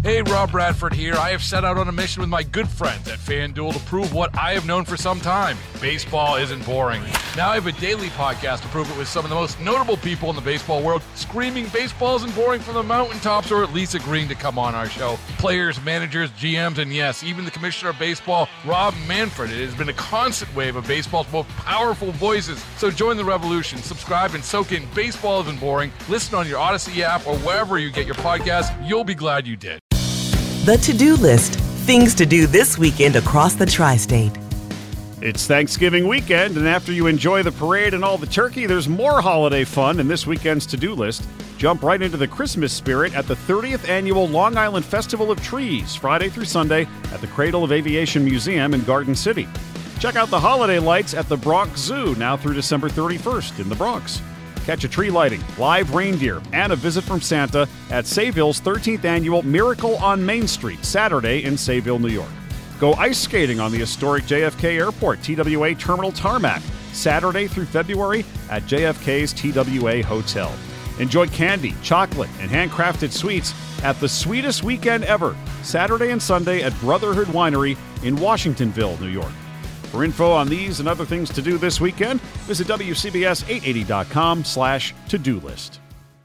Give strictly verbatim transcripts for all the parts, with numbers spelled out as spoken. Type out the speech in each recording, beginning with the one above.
Hey, Rob Bradford here. I have set out on a mission with my good friends at FanDuel to prove what I have known for some time. Baseball isn't boring. Now I have a daily podcast to prove it with some of the most notable people in the baseball world, screaming baseball isn't boring from the mountaintops, or at least agreeing to come on our show. Players, managers, G Ms, and yes, even the commissioner of baseball, Rob Manfred. It has been a constant wave of baseball's most powerful voices. So join the revolution. Subscribe and soak in Baseball Isn't Boring. Listen on your Odyssey app or wherever you get your podcasts. You'll be glad you did. The To-Do List. Things to do this weekend across the tri-state. It's Thanksgiving weekend, and after you enjoy the parade and all the turkey, there's more holiday fun in this weekend's to-do list. Jump right into the Christmas spirit at the thirtieth Annual Long Island Festival of Trees, Friday through Sunday at the Cradle of Aviation Museum in Garden City. Check out the holiday lights at the Bronx Zoo now through December thirty-first in the Bronx. Catch a tree lighting, live reindeer, and a visit from Santa at Sayville's thirteenth Annual Miracle on Main Street, Saturday in Sayville, New York. Go ice skating on the historic J F K Airport T W A Terminal Tarmac, Saturday through February at J F K's T W A Hotel. Enjoy candy, chocolate, and handcrafted sweets at the sweetest weekend ever, Saturday and Sunday at Brotherhood Winery in Washingtonville, New York. For info on these and other things to do this weekend, visit W C B S eight eighty dot com slash to-do list.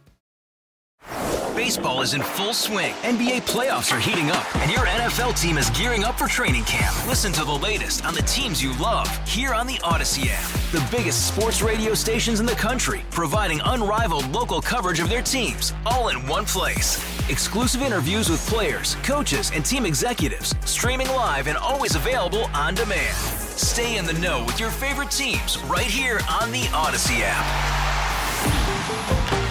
Baseball is in full swing. N B A playoffs are heating up, and your N F L team is gearing up for training camp. Listen to the latest on the teams you love here on the Odyssey app. The biggest sports radio stations in the country, providing unrivaled local coverage of their teams, all in one place. Exclusive interviews with players, coaches, and team executives, streaming live and always available on demand. Stay in the know with your favorite teams right here on the Odyssey app.